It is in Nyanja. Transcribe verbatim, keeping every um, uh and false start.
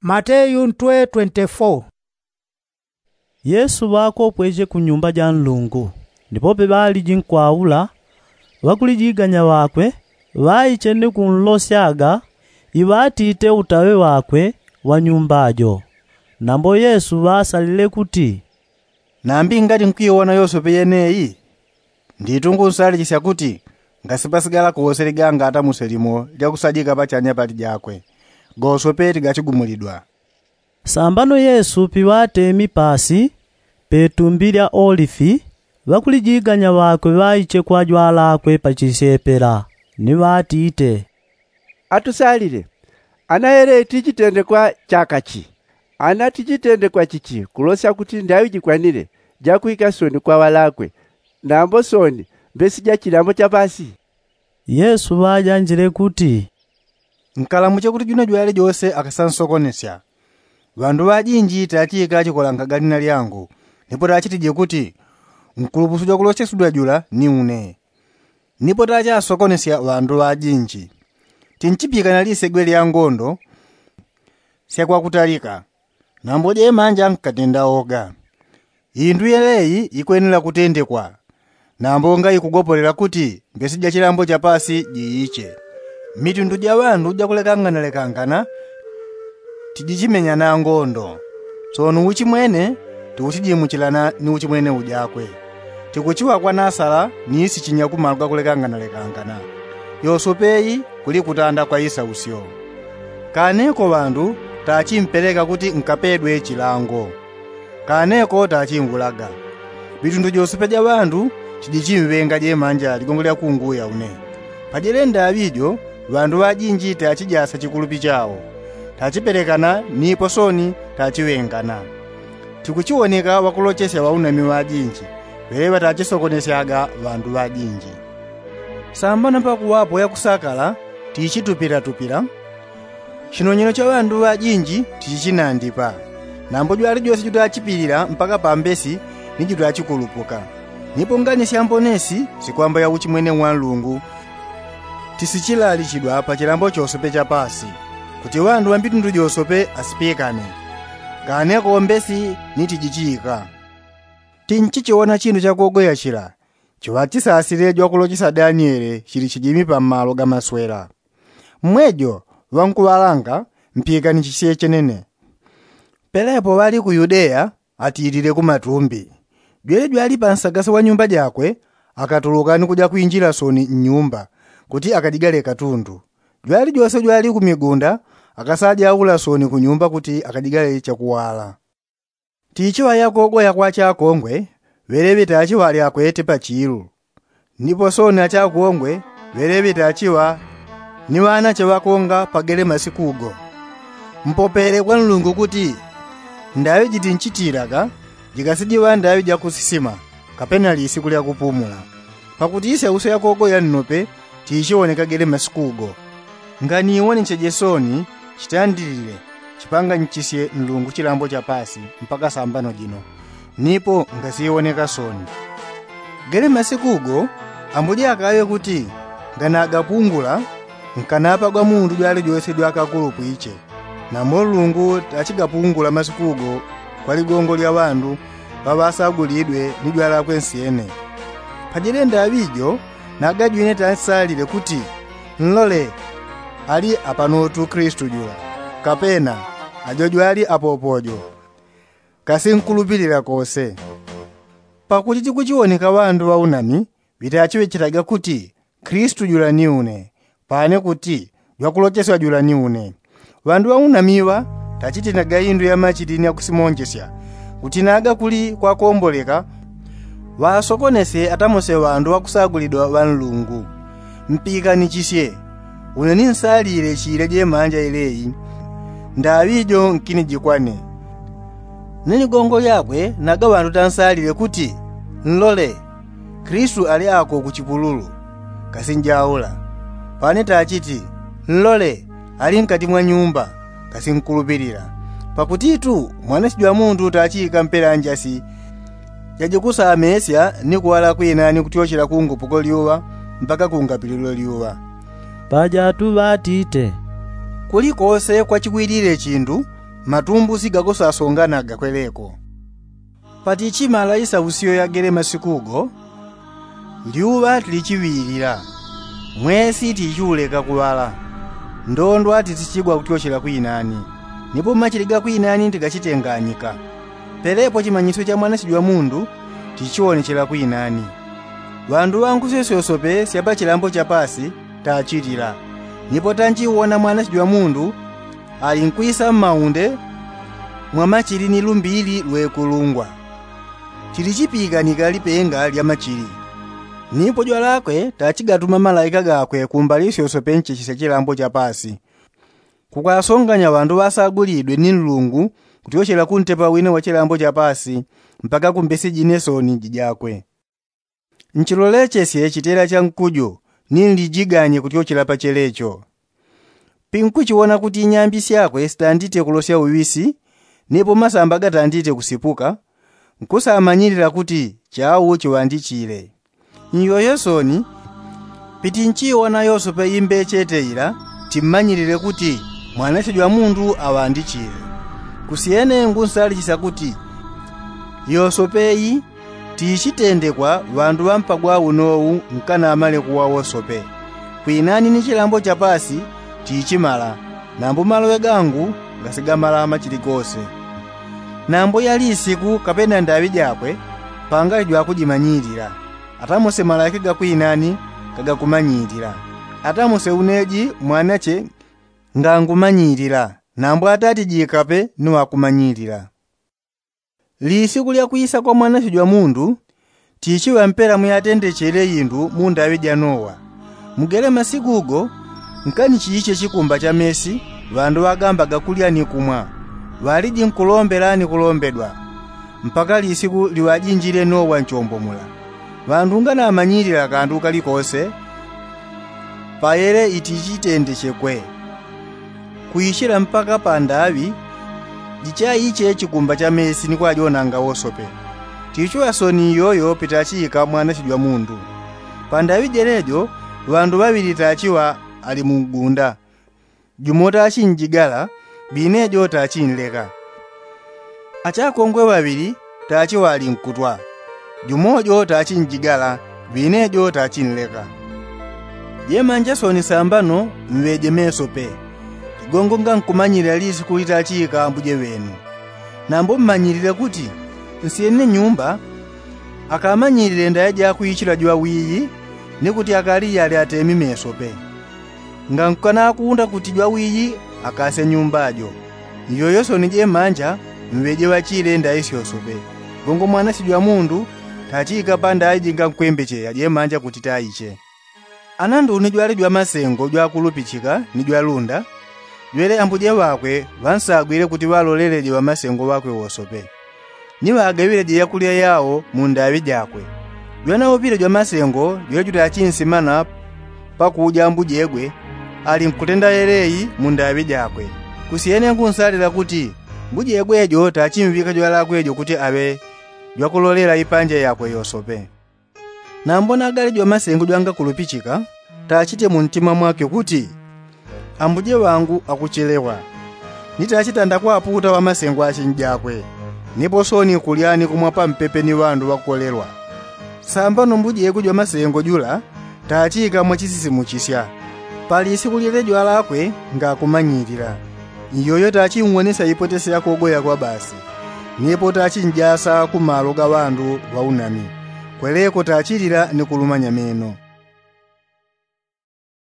Mateyu ntwe twenty-four. Yesu wakopweje ku nyumba ja Mulungu ndipo bali jinkwaula wakulijiganya wakwe vayichene kunlosyaga ivatite utawe wakwe wa nyumbajo. Nambo Yesu vasalile kuti nambi ngati nkuyiona Yosepe yeneyi nditungu nsalikisya kuti ngasipasigala kuwose liganga atamuselimo lyakusadika pachanya pati jakwe gosope tigachigumulidwa. Sambano Yesu piwatemi pasi petumbi lya olifi vakulijiganya wakwe vayiche kwa jwala akwe pachisepera ni vatite atusalire anaere tichitendekwa chakachi ana tichitendekwa chichi kulosya kuti ndayo jikwanire jakuika soni kwa walakwe nambo soni mbesi ja chilambo cha pasi. Yesu vajanjire kuti nkalamuche kuti juno jwale jose akasansokonesya vandu vajinji tachika chikolanga galina lyangu ndipo tachitije kuti nkulupusu ja kulosesudwa jula ni une nipo tacha asokonesya vandu vajinji tinchipika nalise gwe lya ngondo syakwa kutalika nambo je manja nkatenda oga indu yeleyi ikwenera kutendekwa nambo nga ikugopolera kuti mbesija chilambo cha pasi jiiche mitundu ja vandu ja kulekangana-lekangana tijichimenya na ngondo tsono uchimwene tiuchijimuchilana ni uchimwene ujakwe tikuchiwa kwa nasala ni isi chinyakumaluka kulekangana-lekangana Yosepeyi kuli kutanda kwa isa usyo kaneko vandu tachimpereka kuti nkapedwe chilango kaneko tachingulaga bitundu Yosepe ja vandu chidichimvenga je manja ligongolya kunguya une pajelenda abijo vandu vajinji tachijasa chikulupi chawo tachiperekana nipo soni tachiwengana tikuchioneka wakulochesya waunami wajinji wewe tachisokonesyaga vandu vajinji sambana pakuwapo yakusakala tichitupira-tupira chinonyero cha vandu vajinji tichinandipa nambo jwali jose jutachipilira mpaka pambesi ni jutachikulupuka nipo ngani syambonesi sikwamba ya uchimwene wa Mulungu tisichilali chidwa pa chilambo chosope cha pasi kuti vandu vambitundu josope asipikane kaneko mbesi nitijichika tinchichiona chinthu chakuogoya chila chiwatisasire jwakulochisa Daniele chili chijimi pa malo gamaswera mwejo vankuvalanga mpika ni chisiye chenene pelepo vali ku Yudeya atiyitire ku matumbi jwele jwali pansagasa wa nyumba jakwe akatuluka ni kuja kuinjira soni mnyumba kuti akadigale katundu jwali jose jwali ku migunda akasaja aula soni ku nyumba kuti akadigale chakuwala tichiwa yakogoya kwa chakongwe veleve tachiwali akwete pachiru nipo soni achakongwe veleve tachiwa ni wana chavakonga pagele masikugo mpopere kwa Mulungu kuti ndayo jitinchitiraga jikasidiwa ndayo jakusisima kapena lisiku lya kupumula pakuti ise uso yakogoya nnope tichioneka gele masikugo ngani iwone nchejesoni chitandilile chipanga nchisiye Mulungu chilambo cha pasi mpaka sambano jino nipo ngasiwoneka soni gele masikugo ambudi akawe kuti ngana agapungula nkanapa gwa mundu jwale jose jwakakulupu iche na Mulungu tachigapungula masikugo kwa ligongo lya vandu vavasagulidwe ni jwala kwensiyene pajelenda abijo nagajwine tansalile kuti nlole ali apanotu Kristu jula kapena ajojwali apopojo kasinkulupilira kose pakuti tikuchioneka vandu vaunami vitachiwe chitaga kuti Kristu jula ni une pane kuti jwakulocheswa jula ni une vandu vaunamiwa tachitinaga indu ya machitini ya kusimonjesya kuti naga kuli kwa komboleka vasokonese atamose vandu vakusagulidwa va Mulungu mpika ni chisye uneni nsalire chile je manja ileyi ndavijo nkini jikwane nini gongo yakwe naga vandu tansalire kuti nlole Kristu ali ako kuchipululu kasinjaula pane tachiti nlole ali nkati mwa nyumba kasinkulupirira pakutitu mwana sijwa mundu tachika mpera njasi yajikusa amesya ni kuwala kwina ni kutyochera kungu puko liuwa mpaka kungapililo liuwa pajatu vatite kulikose kwa chikwirire chindu matumbu sigakoso asongana agakwereko. Pati chimala isausiyo yagere masikugo, liuwa tilichiwirira, mwezi tichuleka kuwala, ndondwa titichigwa kutyochera kwinani, nipo machiliga kwinani tikachitenganyika. Pelepo chimanyiso cha mwanasijwa mundu tichionechera kwinani. Wandu wangu sesosope syapa chilambo chapasi tachitira, nipo tanchiwona mwanasijwa mundu ali nkwisa m'maunde mwa machili ni lumbili lwekulungwa. Tilichipikanika lipenga lya machili. Nipo jwa lakwe tachigatuma malaika gakwe kumbali sesope nche chise chilambo chapasi. Kukasonganya wandu wasagulidwe ni Mulungu kutyochera kuntepa wina wa chilambo chapasi mpaka kumbesi jinesoni jijakwe. Nchilolechesye chitera cha nkujo nilijiganye kutyochera pa chelecho. Pinkuchiwona kuti inyambi syakwe sitandite kulosya uwisi, nipo masamba gatandite kusipuka, nkusamanyirira kuti chawu chiwandichire. Nyoyosoni, piti nchiwona yosope imbe cheteira, timmanyirire kuti mwanasijwa mundu awandichire. Kusiyene ngunsali chisakuti, yosopeyi tichitendekwa wandu wampagwa unowu nkana amale kuwa wosope. Kwinani ni chilambo chapasi tichimala, nambo malo wegangu ngasigamala machilikose. Nambo yali isiku kapena ndawi jakwe, panga jwa kujimanyirira. Atamose malaika gakwinani kagakumanyirira. Atamose uneji mwanache ngangumanyirira, nambo atati jikape nuwakumanyirira. Lisiku lya kuyisa kwa mwanasijwa mundu, tichiwa mpera muyatendechere yindu mundawi janowa. Mugere masikugo, nkani chiiche chikumba cha mesi, wandu wagamba gakulya ni kumwa. Waliji nkulombera ni kulombedwa. Mpaka lisiku liwajinjire Nowa nchombo mula. Wandu ngana amanyirira kandu kalikose, payere itichitendechekwe. Kuishira mpaka pandawi, jicha iche chikumba cha mesi ni kwa jonanga wosope. Tichua soni yoyo pitachika mwanasijwa mundu. Pandawi jerejo, wandu wabili tachiwa ali mugunda. Jumota achinjigala, binejo tachinleka. Achakongwe wabili tachiwa ali mkutwa. Jumojo tachinjigala, binejo tachinleka. Jemanja soni sambano mweje mesope. Gongo nga nkumanyirira lisiku litachika mbuje wenu. Nambo mmanyirire kuti nsiyene nyumba akamanyirire ndayaja kuyichira jwa wiyi nikuti akali yali atemi mesope. Nga nkana akunda kuti jwa wiyi akase nyumbajo. Yoyoso nije manja mweje wachire ndaisi osope. Gongo mwana sijwa mundu tachika panda aji nga nkwembeche yaje manja kuti taiche. Anandu nijwale jwa masengo jwa kulupichika nijwa lunda. Jwele ambuje wakwe vansagwire kuti waloleleje wa masengo wakwe wosope. Niwa agawileje yakulya yawo mundawi jakwe. Jwana opire jwa masengo jwe juta achinsimana pakuja ambujegwe ali nkutenda yereyi mundawi jakwe. Kusiyene nkunsalira kuti mbujegwe ejo tachimvika jwa lakwe ejo kuti abe jwa kulolela ipanje yakwe yosope. Na mbona agali jwa masengo jwanga kulupichika tachite muntima mwake kuti ambuje wangu akuchelewa. Nitachitanda kwa aputa wa masengo achinjakwe. Nipo soni kuliani kumwapa mpepe ni wandu wakolerwa. Sambano mbuje kujwa masengo jula tachika mwachisisi muchisya. Pali isi kulilejo alakwe nga kumanyirira. Iyoyo tachimwonesa ipotesi ya kogoya kwa basi. Nipo tachinjasa kumalo ga wandu wa unami. Kweleko tachirira ni kulumanya meno.